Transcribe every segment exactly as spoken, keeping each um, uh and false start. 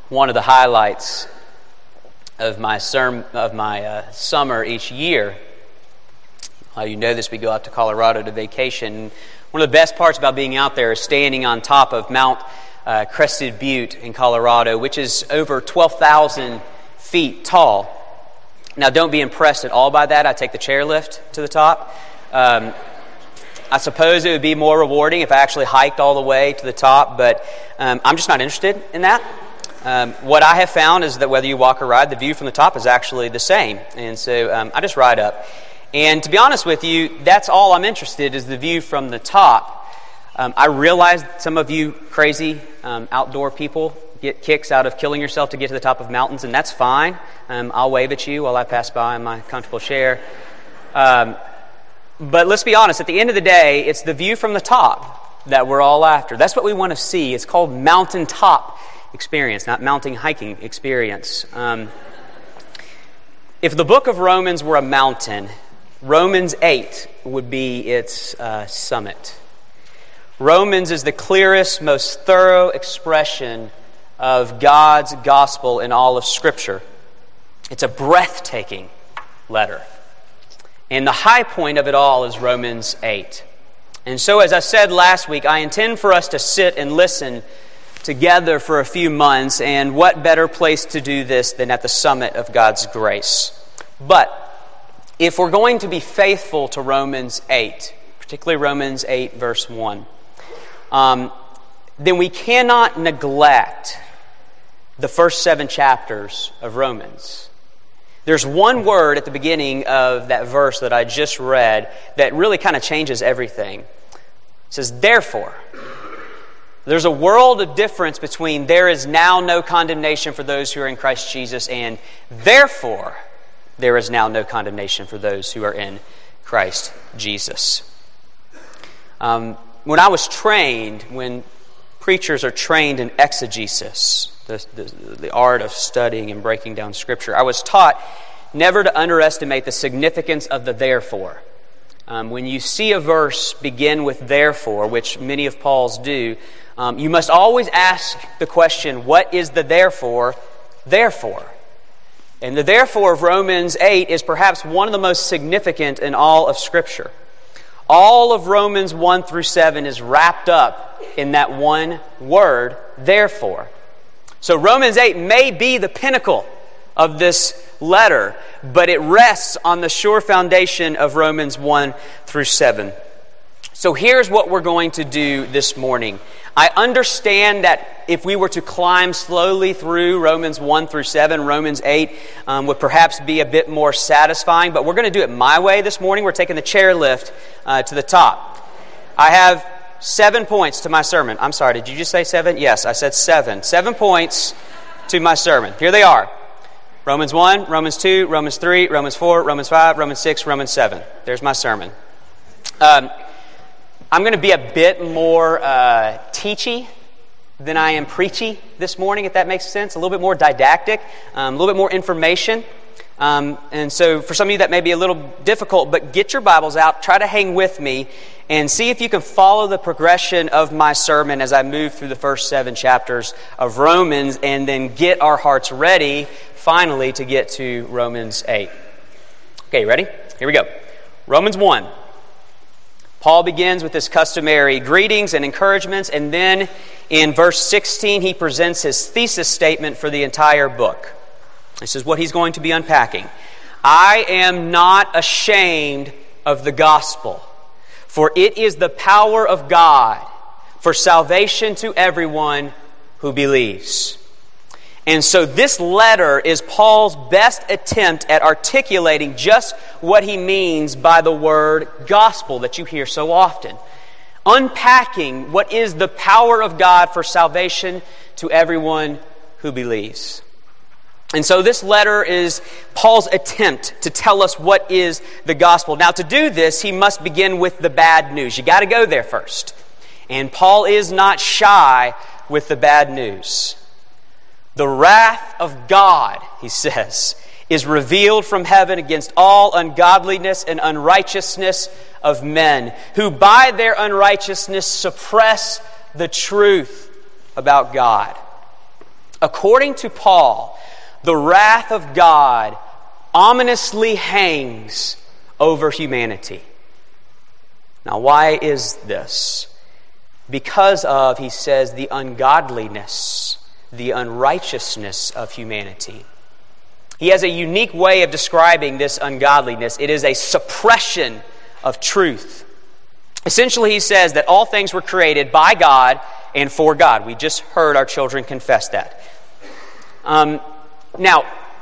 one of the highlights of my serm- of my uh, summer each year. Uh, you know this, we go out to Colorado to vacation. One of the best parts about being out there is standing on top of Mount uh, Crested Butte in Colorado, which is over twelve thousand feet tall. Now, don't be impressed at all by that. I take the chairlift to the top. Um, I suppose it would be more rewarding if I actually hiked all the way to the top, but um, I'm just not interested in that. Um, what I have found is that whether you walk or ride, the view from the top is actually the same. And so um, I just ride up. And to be honest with you, that's all I'm interested in, is the view from the top. Um, I realize some of you crazy um, outdoor people get kicks out of killing yourself to get to the top of mountains, and that's fine. Um, I'll wave at you while I pass by in my comfortable chair. Um, but let's be honest, at the end of the day, it's the view from the top that we're all after. That's what we want to see. It's called mountaintop experience, not mountain hiking experience. Um, if the book of Romans were a mountain, Romans eight would be its uh, summit. Romans is the clearest, most thorough expression of God's gospel in all of Scripture. It's a breathtaking letter. And the high point of it all is Romans eight. And so, as I said last week, I intend for us to sit and listen together for a few months, and what better place to do this than at the summit of God's grace. But if we're going to be faithful to Romans eight, particularly Romans eight verse one, um, then we cannot neglect the first seven chapters of Romans. There's one word at the beginning of that verse that I just read that really kind of changes everything. It says, therefore. There's a world of difference between there is now no condemnation for those who are in Christ Jesus and therefore there is now no condemnation for those who are in Christ Jesus. Um, when I was trained, when preachers are trained in exegesis, the, the, the art of studying and breaking down Scripture, I was taught never to underestimate the significance of the therefore. Um, when you see a verse begin with therefore, which many of Paul's do, um, you must always ask the question, what is the therefore? Therefore. And the therefore of Romans eight is perhaps one of the most significant in all of Scripture. All of Romans one through seven is wrapped up in that one word, therefore. So Romans eight may be the pinnacle of this letter, but it rests on the sure foundation of Romans one through seven. So here's what we're going to do this morning. I understand that if we were to climb slowly through Romans one through seven, Romans eight um, would perhaps be a bit more satisfying, but we're going to do it my way this morning. We're taking the chairlift uh, to the top. I have seven points to my sermon. I'm sorry, did you just say seven? Yes, I said seven. Seven points to my sermon. Here they are. Romans one, Romans two, Romans three, Romans four, Romans five, Romans six, Romans seven. There's my sermon. Um, I'm going to be a bit more uh, teachy than I am preachy this morning, if that makes sense. A little bit more didactic, um, a little bit more information. Um, and so for some of you that may be a little difficult, but get your Bibles out, try to hang with me, and see if you can follow the progression of my sermon as I move through the first seven chapters of Romans, and then get our hearts ready, finally, to get to Romans eight. Okay, you ready? Here we go. Romans one. Paul begins with his customary greetings and encouragements, and then in verse sixteen, he presents his thesis statement for the entire book. This is what he's going to be unpacking. I am not ashamed of the gospel, for it is the power of God for salvation to everyone who believes. And so this letter is Paul's best attempt at articulating just what he means by the word gospel that you hear so often. Unpacking what is the power of God for salvation to everyone who believes. And so this letter is Paul's attempt to tell us what is the gospel. Now, to do this, he must begin with the bad news. You got to go there first. And Paul is not shy with the bad news. The wrath of God, he says, is revealed from heaven against all ungodliness and unrighteousness of men, who by their unrighteousness suppress the truth about God. According to Paul, the wrath of God ominously hangs over humanity. Now, why is this? Because of, he says, the ungodliness, the unrighteousness of humanity. He has a unique way of describing this ungodliness. It is a suppression of truth. Essentially, he says that all things were created by God and for God. We just heard our children confess that. Um, now,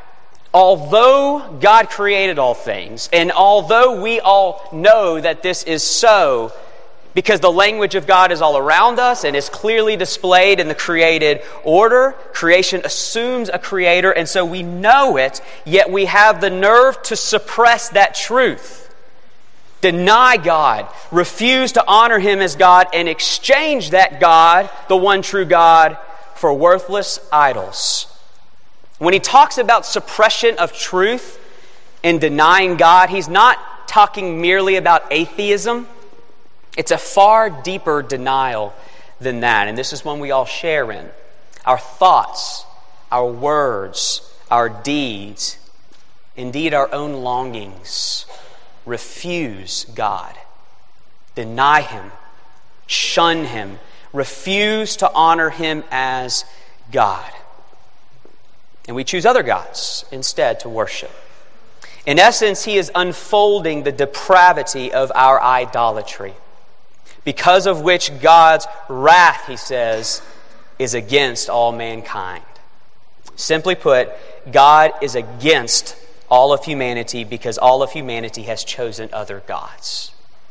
although God created all things, and although we all know that this is so, because the language of God is all around us and is clearly displayed in the created order, creation assumes a creator, and so we know it, yet we have the nerve to suppress that truth. Deny God, refuse to honor Him as God, and exchange that God, the one true God, for worthless idols. When he talks about suppression of truth and denying God, he's not talking merely about atheism. It's a far deeper denial than that, and this is one we all share in. Our thoughts, our words, our deeds, indeed our own longings, refuse God, deny Him, shun Him, refuse to honor Him as God. And we choose other gods instead to worship. In essence, he is unfolding the depravity of our idolatry, because of which God's wrath, he says, is against all mankind. Simply put, God is against all of humanity because all of humanity has chosen other gods.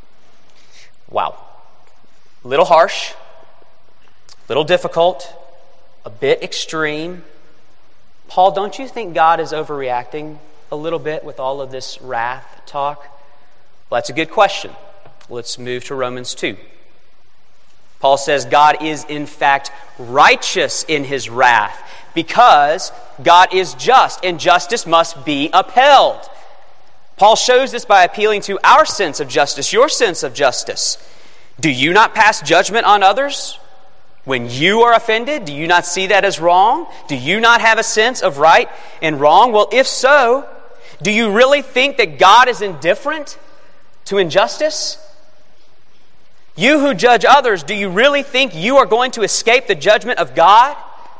Wow. A little harsh, a little difficult, a bit extreme. Paul, don't you think God is overreacting a little bit with all of this wrath talk? Well, that's a good question. Let's move to Romans two. Paul says God is in fact righteous in His wrath because God is just and justice must be upheld. Paul shows this by appealing to our sense of justice, your sense of justice. Do you not pass judgment on others? When you are offended, do you not see that as wrong? Do you not have a sense of right and wrong? Well, if so, do you really think that God is indifferent to injustice? You who judge others, do you really think you are going to escape the judgment of God?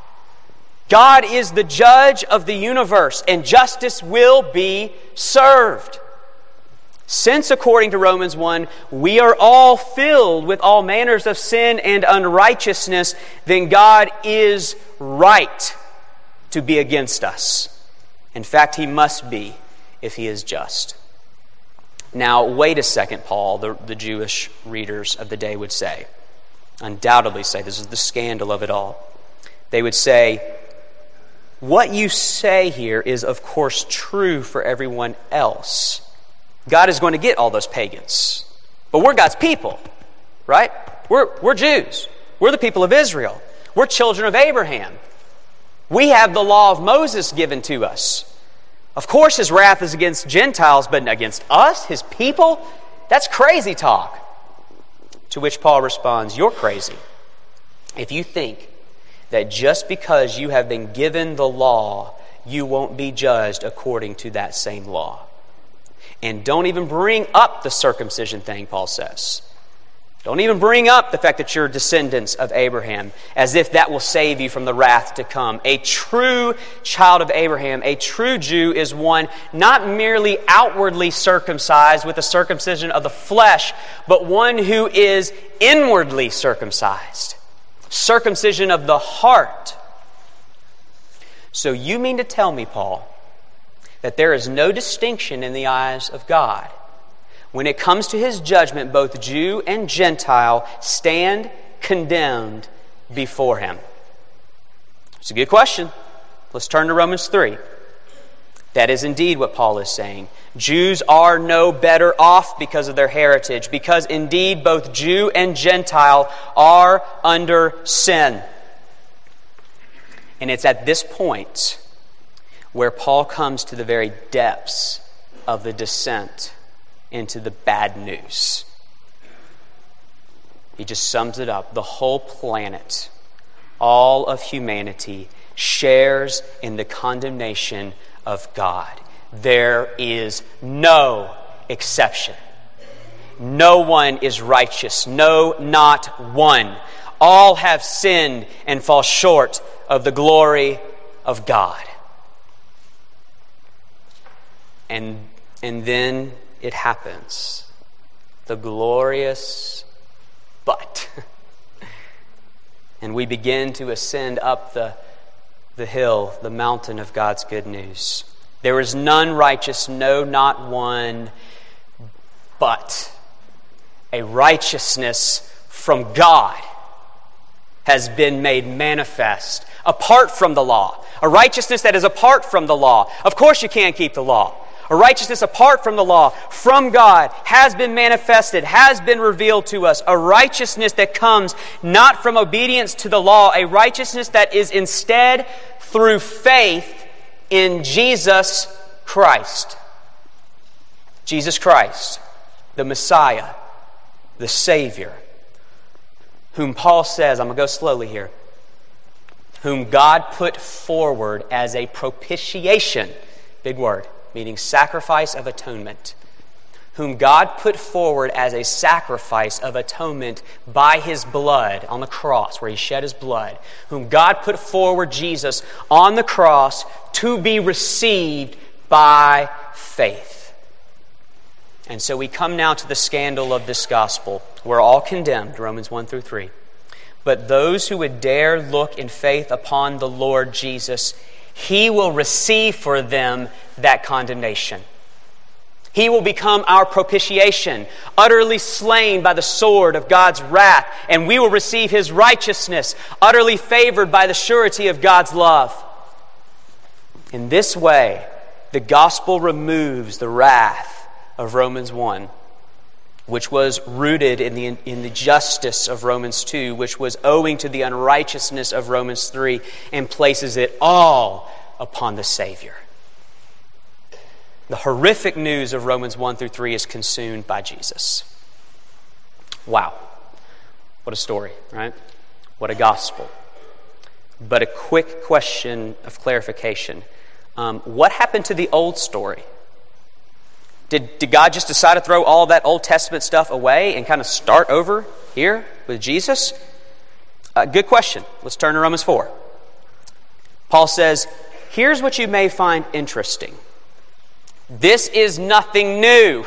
God is the judge of the universe, and justice will be served. Since, according to Romans one, we are all filled with all manners of sin and unrighteousness, then God is right to be against us. In fact, He must be if He is just. Now, wait a second, Paul, the, the Jewish readers of the day would say. Undoubtedly say, this is the scandal of it all. They would say, what you say here is, of course, true for everyone else. God is going to get all those pagans. But we're God's people, right? We're, we're Jews. We're the people of Israel. We're children of Abraham. We have the law of Moses given to us. Of course, His wrath is against Gentiles, but against us, His people? That's crazy talk. To which Paul responds, you're crazy if you think that just because you have been given the law, you won't be judged according to that same law. And don't even bring up the circumcision thing, Paul says. Don't even bring up the fact that you're descendants of Abraham, as if that will save you from the wrath to come. A true child of Abraham, a true Jew, is one not merely outwardly circumcised with the circumcision of the flesh, but one who is inwardly circumcised. Circumcision of the heart. So you mean to tell me, Paul, that there is no distinction in the eyes of God? When it comes to His judgment, both Jew and Gentile stand condemned before Him. It's a good question. Let's turn to Romans three. That is indeed what Paul is saying. Jews are no better off because of their heritage, because indeed both Jew and Gentile are under sin. And it's at this point where Paul comes to the very depths of the descent into the bad news. He just sums it up. The whole planet, all of humanity, shares in the condemnation of God. There is no exception. No one is righteous. No, not one. All have sinned and fall short of the glory of God. And, and then it happens. The glorious but. And we begin to ascend up the, the hill, the mountain of God's good news. There is none righteous, no, not one, but a righteousness from God has been made manifest apart from the law. A righteousness that is apart from the law. Of course you can't keep the law. A righteousness apart from the law, from God, has been manifested, has been revealed to us. A righteousness that comes not from obedience to the law, a righteousness that is instead through faith in Jesus Christ. Jesus Christ, the Messiah, the Savior, whom Paul says, I'm going to go slowly here, whom God put forward as a propitiation, big word, meaning sacrifice of atonement, whom God put forward as a sacrifice of atonement by His blood on the cross, where He shed His blood, whom God put forward, Jesus, on the cross to be received by faith. And so we come now to the scandal of this gospel. We're all condemned, Romans one through three. But those who would dare look in faith upon the Lord Jesus, He will receive for them that condemnation. He will become our propitiation, utterly slain by the sword of God's wrath, and we will receive His righteousness, utterly favored by the surety of God's love. In this way, the gospel removes the wrath of Romans one, which was rooted in the, in the justice of Romans two, which was owing to the unrighteousness of Romans three, and places it all upon the Savior. The horrific news of Romans one through three is consumed by Jesus. Wow. What a story, right? What a gospel. But a quick question of clarification. Um, what happened to the old story? Did, did God just decide to throw all that Old Testament stuff away and kind of start over here with Jesus? Uh, good question. Let's turn to Romans four. Paul says, here's what you may find interesting. This is nothing new.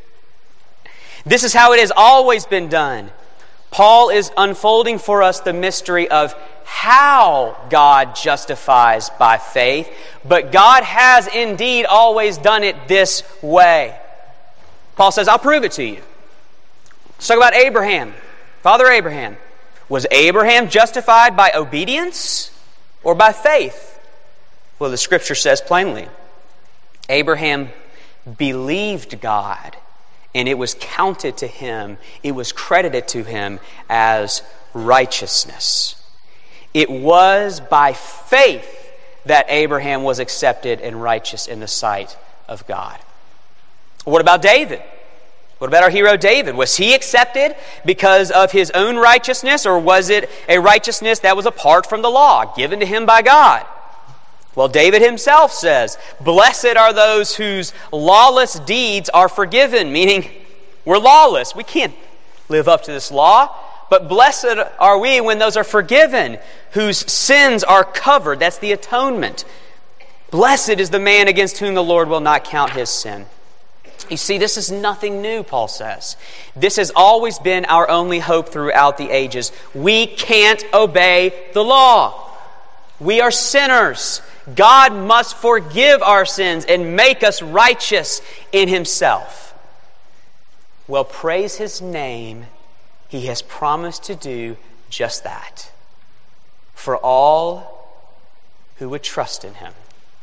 This is how it has always been done. Paul is unfolding for us the mystery of how God justifies by faith, but God has indeed always done it this way. Paul says, I'll prove it to you. Let's talk about Abraham, Father Abraham. Was Abraham justified by obedience or by faith? Well, the Scripture says plainly, Abraham believed God, and it was counted to him, it was credited to him as righteousness. It was by faith that Abraham was accepted and righteous in the sight of God. What about David? What about our hero David? Was he accepted because of his own righteousness, or was it a righteousness that was apart from the law, given to him by God? Well, David himself says, blessed are those whose lawless deeds are forgiven, meaning we're lawless. We can't live up to this law. But blessed are we when those are forgiven, whose sins are covered. That's the atonement. Blessed is the man against whom the Lord will not count his sin. You see, this is nothing new, Paul says. This has always been our only hope throughout the ages. We can't obey the law. We are sinners. God must forgive our sins and make us righteous in Himself. Well, praise His name. He has promised to do just that for all who would trust in Him.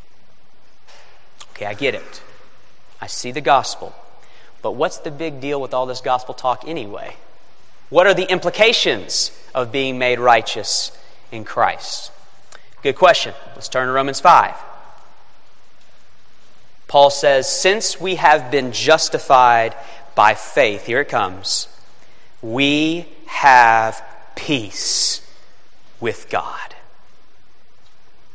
Okay, I get it. I see the gospel. But what's the big deal with all this gospel talk anyway? What are the implications of being made righteous in Christ? Good question. Let's turn to Romans five. Paul says, since we have been justified by faith, here it comes, we have peace with God.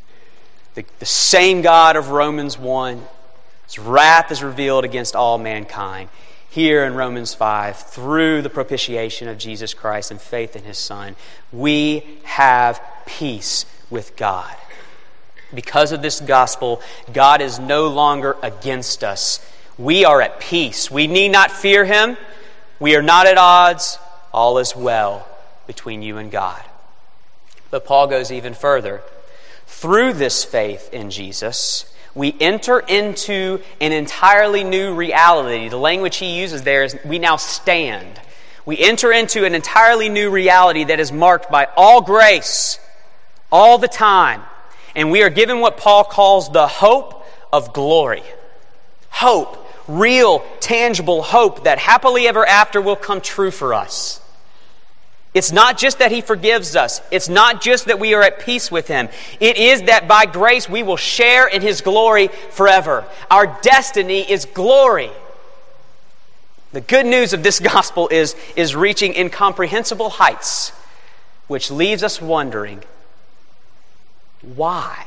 The, the same God of Romans one. His wrath is revealed against all mankind. Here in Romans five, through the propitiation of Jesus Christ and faith in His Son, we have peace with God. Because of this gospel, God is no longer against us. We are at peace. We need not fear Him. We are not at odds. All is well between you and God. But Paul goes even further. Through this faith in Jesus, we enter into an entirely new reality. The language he uses there is we now stand. We enter into an entirely new reality that is marked by all grace, all the time. And we are given what Paul calls the hope of glory. Hope, real, tangible hope that happily ever after will come true for us. It's not just that He forgives us. It's not just that we are at peace with Him. It is that by grace we will share in His glory forever. Our destiny is glory. The good news of this gospel is, is reaching incomprehensible heights, which leaves us wondering, why?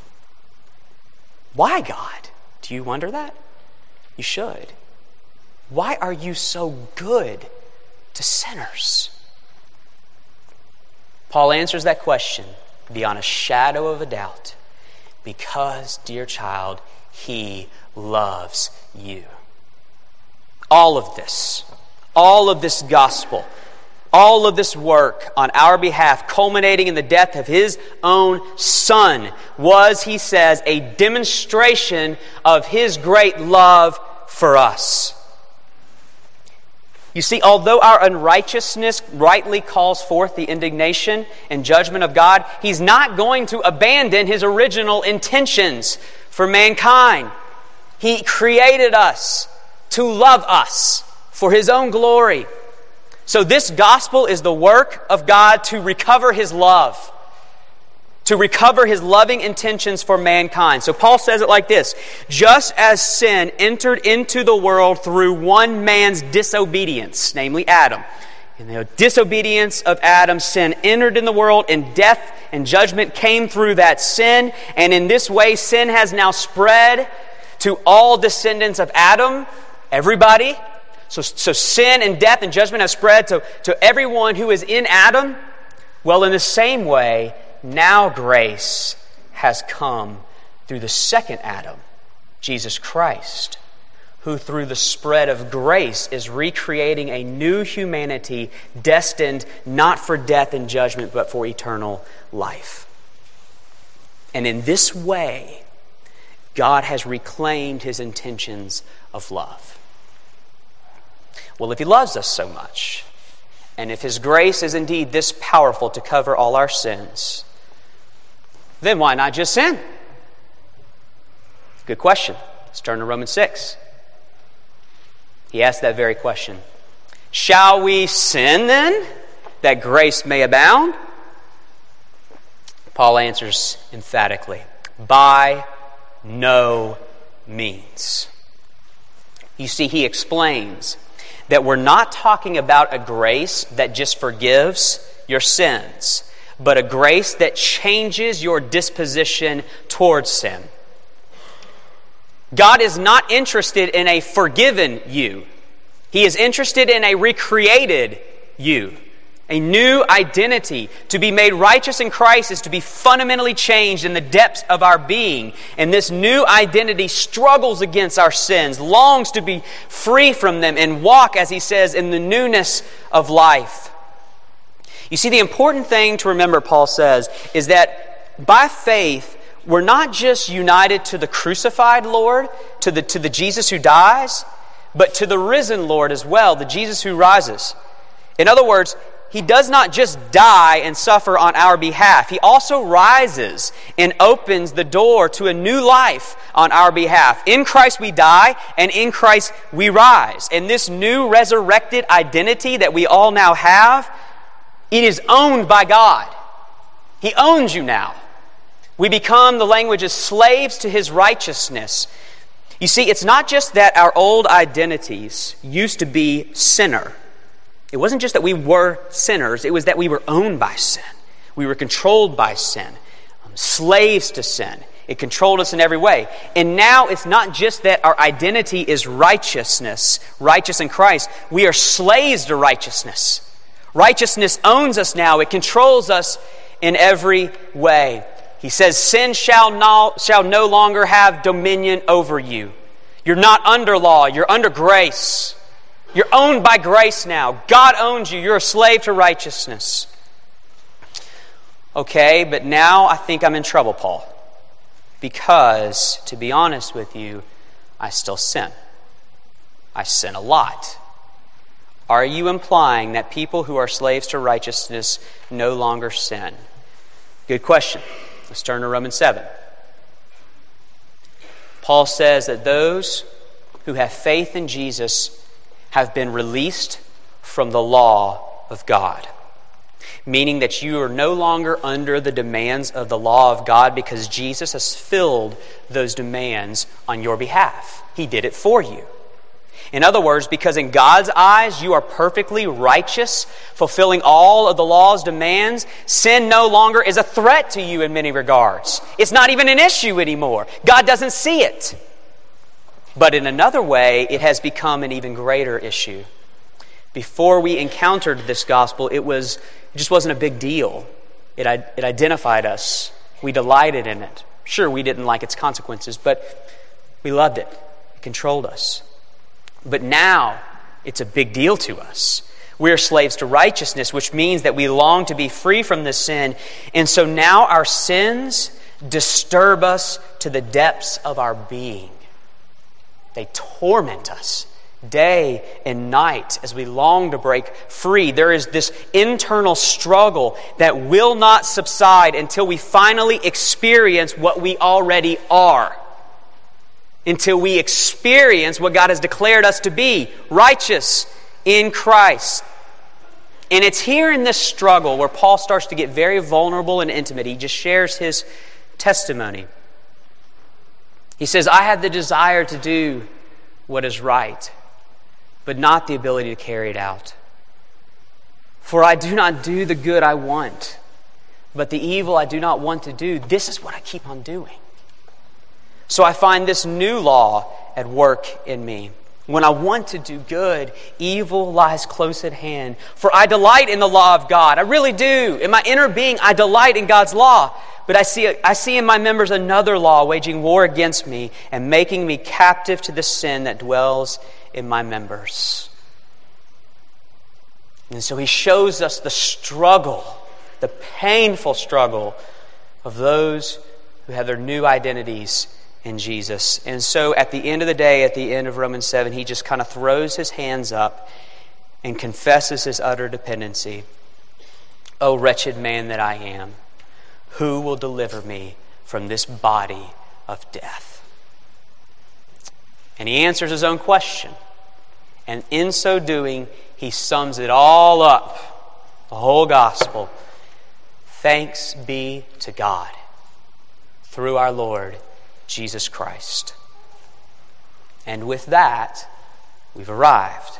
Why, God? Do you wonder that? You should. Why are you so good to sinners? Paul answers that question beyond a shadow of a doubt. Because, dear child, He loves you. All of this, all of this gospel, all of this work on our behalf, culminating in the death of His own Son, was, he says, a demonstration of His great love for us. You see, although our unrighteousness rightly calls forth the indignation and judgment of God, He's not going to abandon His original intentions for mankind. He created us to love us for His own glory. So this gospel is the work of God to recover His love, to recover His loving intentions for mankind. So Paul says it like this: just as sin entered into the world through one man's disobedience, namely Adam. In the disobedience of Adam, sin entered in the world, and death and judgment came through that sin. And in this way, sin has now spread to all descendants of Adam, everybody. So, so sin and death and judgment have spread to, to everyone who is in Adam. Well, in the same way, now grace has come through the second Adam, Jesus Christ, who through the spread of grace is recreating a new humanity destined not for death and judgment, but for eternal life. And in this way, God has reclaimed His intentions of love. Well, if He loves us so much, and if His grace is indeed this powerful to cover all our sins, then why not just sin? Good question. Let's turn to Romans six. He asked that very question. Shall we sin then, that grace may abound? Paul answers emphatically, by no means. You see, he explains that we're not talking about a grace that just forgives your sins, but a grace that changes your disposition towards sin. God is not interested in a forgiven you. He is interested in a recreated you, a new identity. To be made righteous in Christ is to be fundamentally changed in the depths of our being. And this new identity struggles against our sins, longs to be free from them, and walk, as he says, in the newness of life. You see, the important thing to remember, Paul says, is that by faith, we're not just united to the crucified Lord, to the, to the Jesus who dies, but to the risen Lord as well, the Jesus who rises. In other words, He does not just die and suffer on our behalf. He also rises and opens the door to a new life on our behalf. In Christ we die, and in Christ we rise. And this new resurrected identity that we all now have, it is owned by God. He owns you now. We become, the language is, slaves to His righteousness. You see, it's not just that our old identities used to be sinner. It wasn't just that we were sinners, it was that we were owned by sin. We were controlled by sin, um, slaves to sin. It controlled us in every way. And now it's not just that our identity is righteousness, righteous in Christ. We are slaves to righteousness. Righteousness owns us now. It controls us in every way. He says, sin shall no, shall no longer have dominion over you. You're not under law. You're under grace. You're owned by grace now. God owns you. You're a slave to righteousness. Okay, but now I think I'm in trouble, Paul. Because, to be honest with you, I still sin. I sin a lot. Are you implying that people who are slaves to righteousness no longer sin? Good question. Let's turn to Romans seven. Paul says that those who have faith in Jesus have been released from the law of God. Meaning that you are no longer under the demands of the law of God because Jesus has filled those demands on your behalf. He did it for you. In other words, because in God's eyes you are perfectly righteous, fulfilling all of the law's demands, sin no longer is a threat to you in many regards. It's not even an issue anymore. God doesn't see it. But in another way, it has become an even greater issue. Before we encountered this gospel, it was it just wasn't a big deal. It, it identified us. We delighted in it. Sure, we didn't like its consequences, but we loved it. It controlled us. But now, it's a big deal to us. We are slaves to righteousness, which means that we long to be free from this sin. And so now our sins disturb us to the depths of our being. They torment us day and night as we long to break free. There is this internal struggle that will not subside until we finally experience what we already are. Until we experience what God has declared us to be, righteous in Christ. And it's here in this struggle where Paul starts to get very vulnerable and intimate. He just shares his testimony. He says, I have the desire to do what is right, but not the ability to carry it out. For I do not do the good I want, but the evil I do not want to do, this is what I keep on doing. So I find this new law at work in me. When I want to do good, evil lies close at hand. For I delight in the law of God. I really do. In my inner being, I delight in God's law. But I see, I see in my members another law waging war against me and making me captive to the sin that dwells in my members. And so he shows us the struggle, the painful struggle of those who have their new identities in Jesus. And so at the end of the day, at the end of Romans seven, he just kind of throws his hands up and confesses his utter dependency. O wretched man that I am, who will deliver me from this body of death? And he answers his own question. And in so doing, he sums it all up, the whole gospel. Thanks be to God through our Lord Jesus Christ. And with that, we've arrived.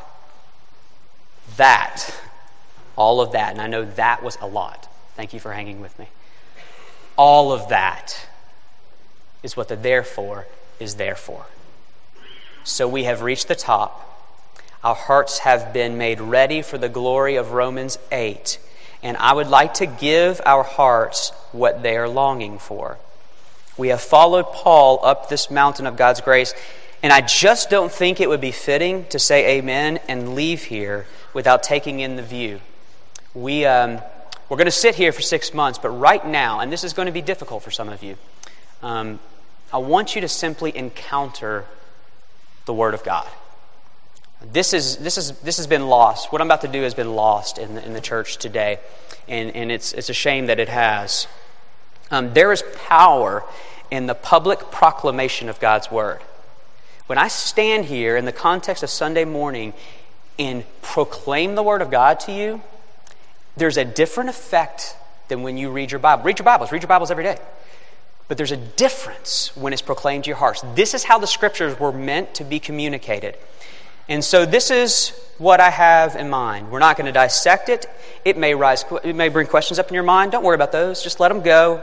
That, all of that, and I know that was a lot. Thank you for hanging with me. All of that is what the therefore is there for. So we have reached the top. Our hearts have been made ready for the glory of Romans eight. And I would like to give our hearts what they are longing for. We have followed Paul up this mountain of God's grace, and I just don't think it would be fitting to say amen and leave here without taking in the view. We, um, we're going to sit here for six months, but right now, and this is going to be difficult for some of you, um, I want you to simply encounter the Word of God. This is this is this has been lost. What I'm about to do has been lost in the, in the church today, and and it's it's a shame that it has. Um, there is power in the public proclamation of God's Word. When I stand here in the context of Sunday morning and proclaim the Word of God to you, there's a different effect than when you read your Bible. Read your Bibles. Read your Bibles every day. But there's a difference when it's proclaimed to your hearts. This is how the Scriptures were meant to be communicated. And so this is what I have in mind. We're not going to dissect it. It may rise. It may bring questions up in your mind. Don't worry about those. Just let them go.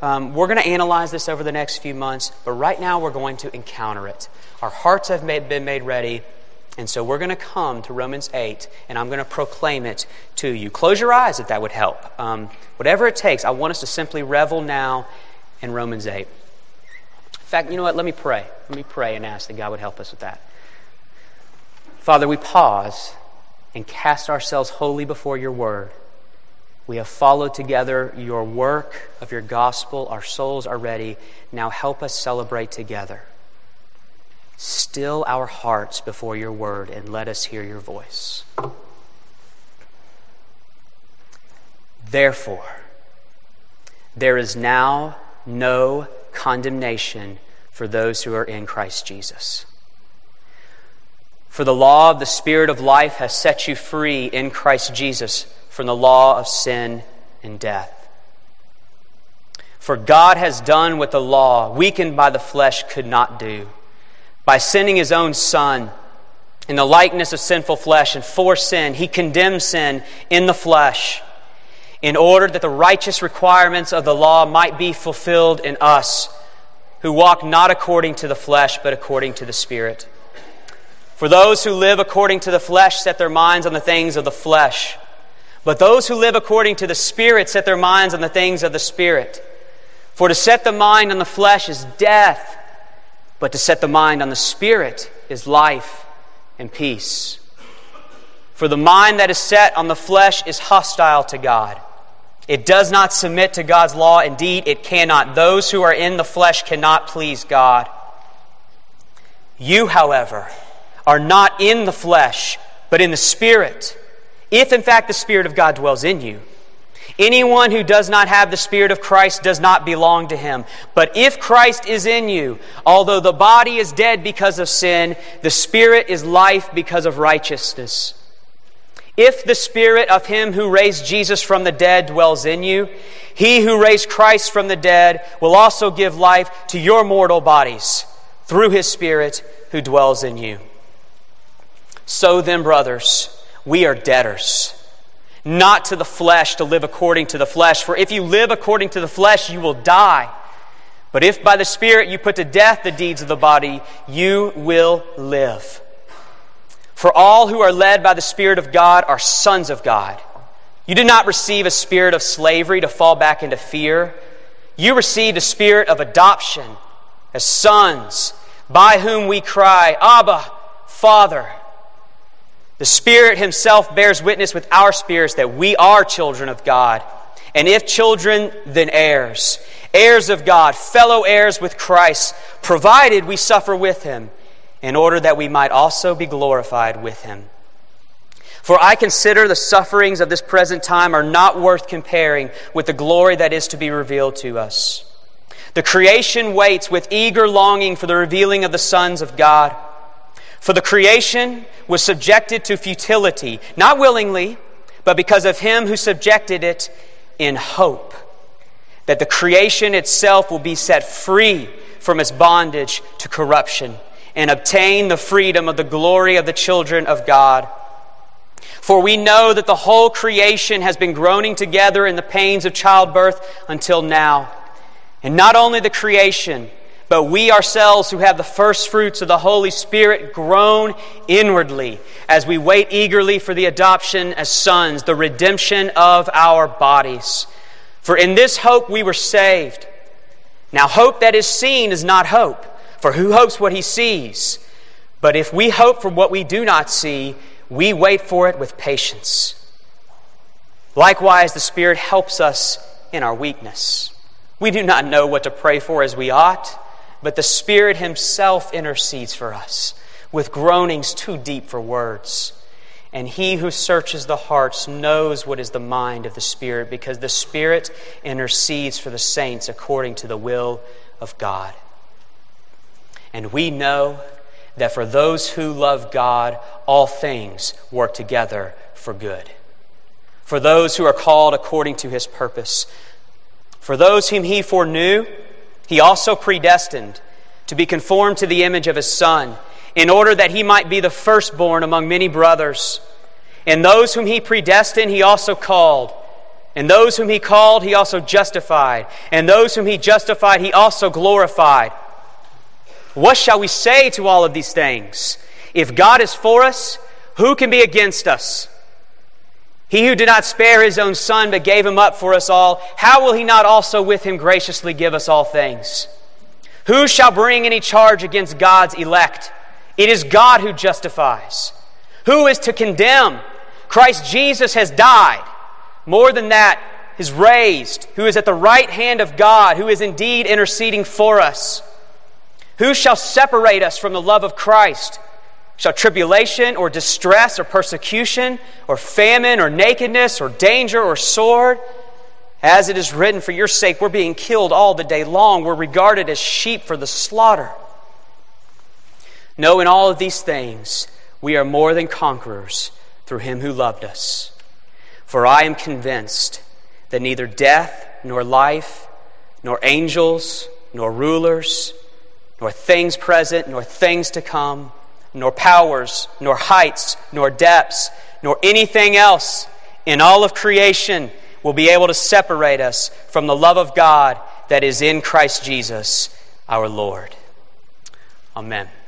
Um, we're going to analyze this over the next few months, but right now we're going to encounter it. Our hearts have made, been made ready, and so we're going to come to Romans eight, and I'm going to proclaim it to you. Close your eyes if that would help. Um, whatever it takes, I want us to simply revel now in Romans eight. In fact, you know what? Let me pray. Let me pray and ask that God would help us with that. Father, we pause and cast ourselves wholly before your word. We have followed together your work of your gospel. Our souls are ready. Now help us celebrate together. Still our hearts before your word and let us hear your voice. Therefore, there is now no condemnation for those who are in Christ Jesus. For the law of the Spirit of life has set you free in Christ Jesus from the law of sin and death. For God has done what the law, weakened by the flesh, could not do. By sending His own Son in the likeness of sinful flesh, and for sin, He condemned sin in the flesh, in order that the righteous requirements of the law might be fulfilled in us, who walk not according to the flesh, but according to the Spirit. For those who live according to the flesh set their minds on the things of the flesh, but those who live according to the Spirit set their minds on the things of the Spirit. For to set the mind on the flesh is death, but to set the mind on the Spirit is life and peace. For the mind that is set on the flesh is hostile to God. It does not submit to God's law. Indeed, it cannot. Those who are in the flesh cannot please God. You, however, are not in the flesh, but in the Spirit, if in fact the Spirit of God dwells in you. Anyone who does not have the Spirit of Christ does not belong to Him. But if Christ is in you, although the body is dead because of sin, the Spirit is life because of righteousness. If the Spirit of Him who raised Jesus from the dead dwells in you, He who raised Christ from the dead will also give life to your mortal bodies through His Spirit who dwells in you. So then, brothers, we are debtors, not to the flesh, to live according to the flesh. For if you live according to the flesh, you will die. But if by the Spirit you put to death the deeds of the body, you will live. For all who are led by the Spirit of God are sons of God. You did not receive a spirit of slavery to fall back into fear. You received a spirit of adoption as sons, by whom we cry, Abba, Father. The Spirit Himself bears witness with our spirits that we are children of God. And if children, then heirs. Heirs of God, fellow heirs with Christ, provided we suffer with Him, in order that we might also be glorified with Him. For I consider the sufferings of this present time are not worth comparing with the glory that is to be revealed to us. The creation waits with eager longing for the revealing of the sons of God. For the creation was subjected to futility, not willingly, but because of Him who subjected it, in hope that the creation itself will be set free from its bondage to corruption and obtain the freedom of the glory of the children of God. For we know that the whole creation has been groaning together in the pains of childbirth until now. And not only the creation, but we ourselves who have the first fruits of the Holy Spirit groan inwardly as we wait eagerly for the adoption as sons, the redemption of our bodies. For in this hope we were saved. Now hope that is seen is not hope, for who hopes what he sees? But if we hope for what we do not see, we wait for it with patience. Likewise, the Spirit helps us in our weakness. We do not know what to pray for as we ought, but the Spirit Himself intercedes for us with groanings too deep for words. And He who searches the hearts knows what is the mind of the Spirit, because the Spirit intercedes for the saints according to the will of God. And we know that for those who love God, all things work together for good. For those who are called according to His purpose. For those whom He foreknew, He also predestined to be conformed to the image of His Son, in order that He might be the firstborn among many brothers. And those whom He predestined, He also called. And those whom he called, he also justified. And those whom he justified, he also glorified. What shall we say to all of these things? If God is for us, who can be against us? He who did not spare his own Son, but gave him up for us all, how will he not also with him graciously give us all things? Who shall bring any charge against God's elect? It is God who justifies. Who is to condemn? Christ Jesus has died. More than that, is raised, who is at the right hand of God, who is indeed interceding for us. Who shall separate us from the love of Christ? Shall tribulation or distress or persecution or famine or nakedness or danger or sword? As it is written, for your sake we're being killed all the day long. We're regarded as sheep for the slaughter. No, in all of these things, we are more than conquerors through him who loved us. For I am convinced that neither death, nor life, nor angels, nor rulers, nor things present, nor things to come, nor powers, nor heights, nor depths, nor anything else in all of creation will be able to separate us from the love of God that is in Christ Jesus our Lord. Amen.